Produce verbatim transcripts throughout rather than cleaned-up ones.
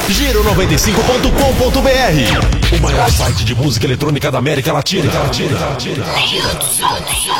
Giro noventa e cinco ponto com ponto br, o maior site de música eletrônica da América Latina. Latina, Latina, Latina.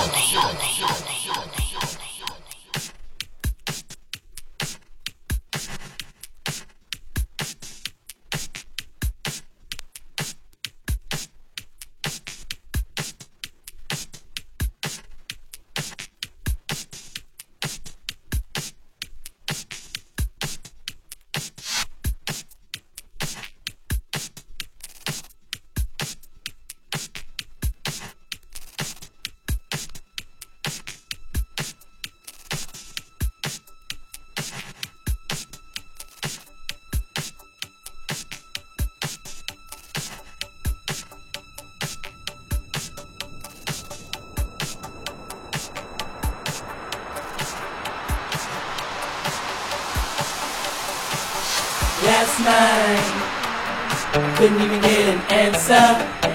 Last night, I couldn't even get an answer.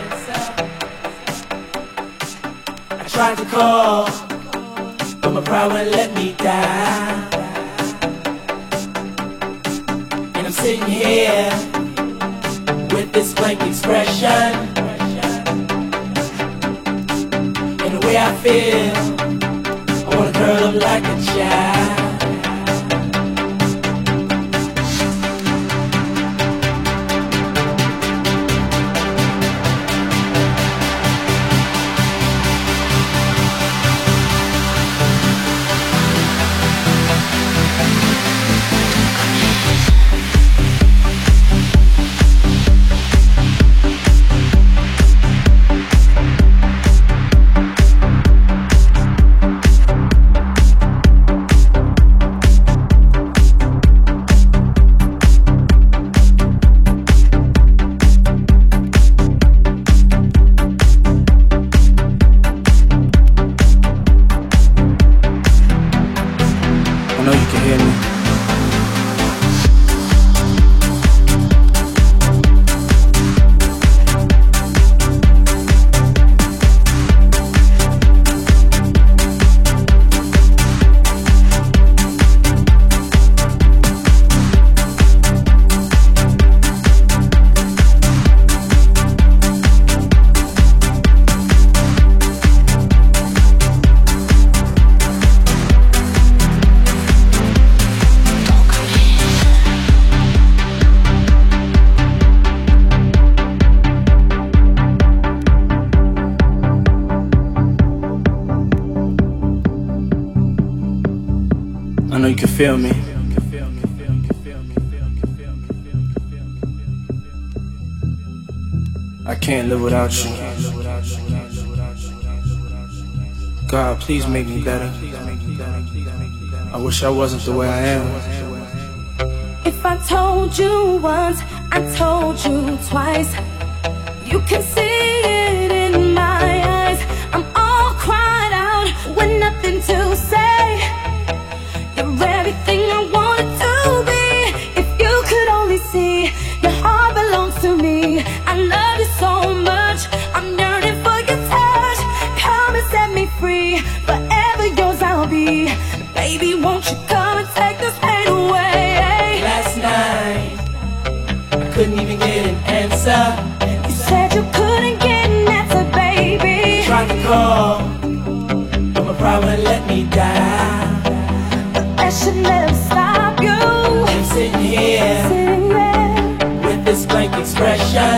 I tried to call, but my pride wouldn't let me down. And I'm sitting here with this blank expression. And the way I feel, I wanna curl up like a child. I know you can hear me. I know you can feel me. I can't live without you. God, please make me better. I wish I wasn't the way I am. If I told you once, I told you twice. You can see it in my eyes. I'm all cried out with nothing to say. You're everything I wanted to be. If you could only see, your heart belongs to me. I love you so much, I'm yearning for your touch. Come and set me free, forever yours I'll be. Baby, won't you come and take this pain away? Last night, I couldn't even get an answer. You said you couldn't get an answer, baby. Tried to call, but my pride wouldn't let me down. That should never stop you. I'm sitting here Sitting there with this blank expression.